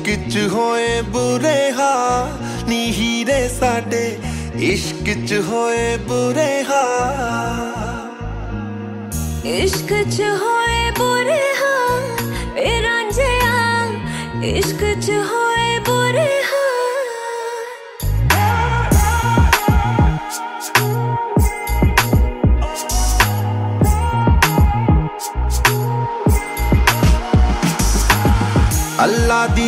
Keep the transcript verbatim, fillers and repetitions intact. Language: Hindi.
च होए बुरे हाल नी हीरे साडे इश्क च होए बुरे हाल इश्क च होए बुरे हाल ए रांझिया इश्क च होए बुरे अल्लाह दी